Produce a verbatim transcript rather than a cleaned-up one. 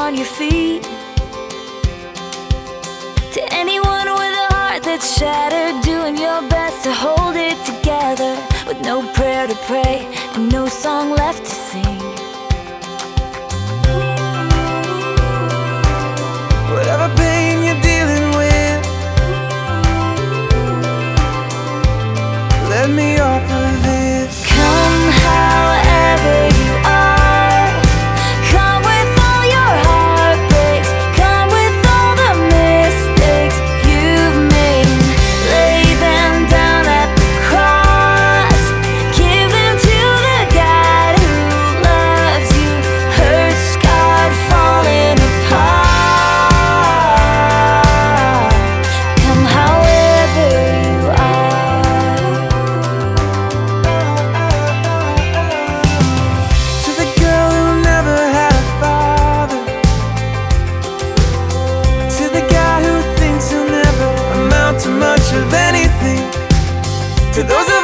on your feet. To anyone with a heart that's shattered, doing your best to hold it together, with no prayer to pray and no song left to sing. Whatever pain you're dealing with, let me offer this. Come however you are, come with all your heartbreaks, come with all the mistakes you've made. Lay them down at the cross, give them to the God who loves you, hurt, scarred, falling apart. Come however you are. To the girl who never had a father, to the guy who thinks he'll never amount to much of anything, to those of